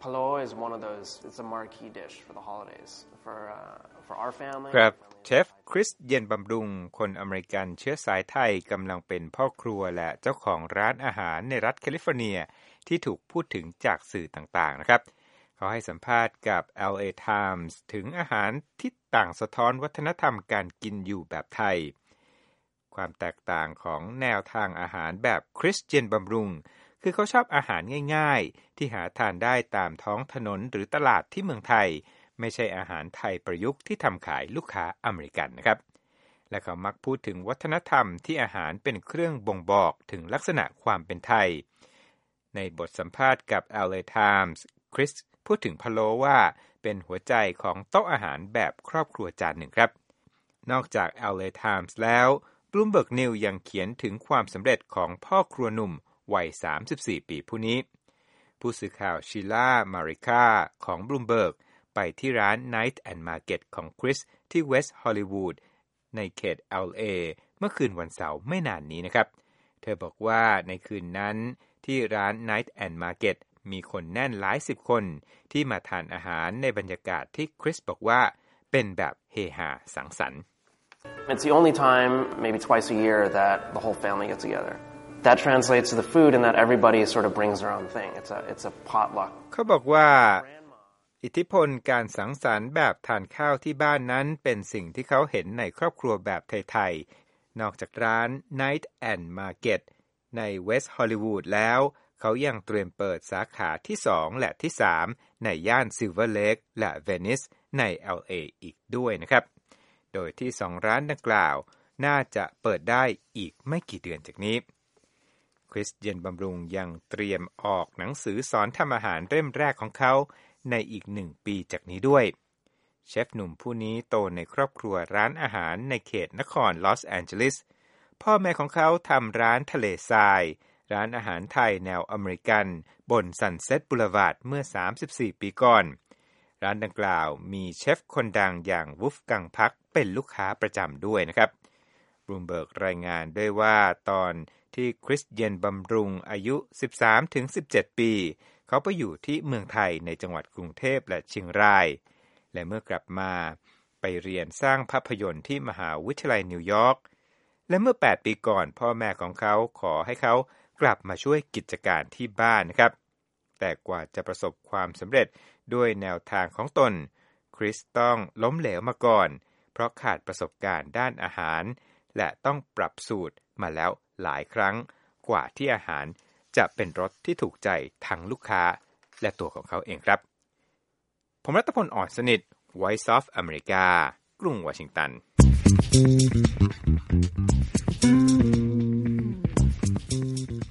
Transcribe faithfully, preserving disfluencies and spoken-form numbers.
Palo is one of those. It's a marquee dish for the holidays for uh, for our family. ครับเชฟคริสเย็นบำรุงคนอเมริกันเชื้อสายไทยกำลังเป็นพ่อครัวและเจ้าของร้านอาหารในรัฐแคลิฟอร์เนียที่ถูกพูดถึงจากสื่อต่างๆนะครับเขาให้สัมภาษณ์กับ แอล เอ Times ถึงอาหารที่ต่างสะท้อนวัฒนธรรมการกินอยู่แบบไทยความแตกต่างของแนวทางอาหารแบบคริสเย็นบำรุงคือเขาชอบอาหารง่ายๆที่หาทานได้ตามท้องถนนหรือตลาดที่เมืองไทยไม่ใช่อาหารไทยประยุกต์ที่ทำขายลูกค้าอเมริกันนะครับและเขามักพูดถึงวัฒนธรรมที่อาหารเป็นเครื่องบ่งบอกถึงลักษณะความเป็นไทยในบทสัมภาษณ์กับ แอล เอ Times คริสพูดถึงพะโล้ว่าเป็นหัวใจของโต๊ะอาหารแบบครอบครัวจานหนึ่งครับนอกจาก แอล เอ Times แล้ว Bloomberg News ยังเขียนถึงความสำเร็จของพ่อครัวหนุ่มวัยสามสิบสี่ปีผู้นี้ผู้สื่อข่าวชิล่ามาริคาของ Bloomberg ไปที่ร้าน Night and Market ของคริสที่ West Hollywood ในเขต แอล เอ เมื่อคืนวันเสาร์ไม่นานนี้นะครับเธอบอกว่าในคืนนั้นที่ร้าน Night and Market มีคนแน่นหลายสิบคนที่มาทานอาหารในบรรยากาศที่คริสบอกว่าเป็นแบบเฮฮาสังสรรค์ It's the only time, maybe twice a year, that the whole family gets together.That translates to the food and that everybody sort of brings their own thing. It's a it's a potluck. เขาบอกว่าอิทธิพลการสังสรรค์แบบทานข้าวที่บ้านนั้นเป็นสิ่งที่เขาเห็นในครอบครัวแบบไทยๆนอกจากร้าน Night and Market ใน West Hollywood แล้วเขายังเตรียมเปิดสาขาที่สองและที่สามในย่าน Silver Lake และ Venice ใน แอล เอ อีกด้วยนะครับโดยที่สองร้านดังกล่าวน่าจะเปิดได้อีกไม่กี่เดือนจากนี้คริสเย็นบำรุงยังเตรียมออกหนังสือสอนทำอาหารเล่มแรกของเขาในอีกหนึ่งปีจากนี้ด้วยเชฟหนุ่มผู้นี้โตในครอบครัวร้านอาหารในเขตนครลอสแอนเจลิสพ่อแม่ของเขาทำร้านทะเลทรายร้านอาหารไทยแนวอเมริกันบนซันเซ็ตบูลวาร์ดเมื่อสามสิบสี่ปีก่อนร้านดังกล่าวมีเชฟคนดังอย่างวุฟกังพักเป็นลูกค้าประจำด้วยนะครับบลูมเบิร์กรายงานด้วยว่าตอนที่คริสเย็นบำรุงอายุ สิบสามถึงสิบเจ็ด ปีเขาไปอยู่ที่เมืองไทยในจังหวัดกรุงเทพและเชียงรายและเมื่อกลับมาไปเรียนสร้างภาพยนตร์ที่มหาวิทยาลัยนิวยอร์กและเมื่อแปดปีก่อนพ่อแม่ของเขาขอให้เขากลับมาช่วยกิจการที่บ้านนะครับแต่กว่าจะประสบความสำเร็จด้วยแนวทางของตนคริสต้องล้มเหลวมาก่อนเพราะขาดประสบการณ์ด้านอาหารและต้องปรับสูตรมาแล้วหลายครั้งกว่าที่อาหารจะเป็นรสที่ถูกใจทั้งลูกค้าและตัวของเขาเองครับผมรัตพล อ่อนสนิท Voice of America กรุงวอชิงตัน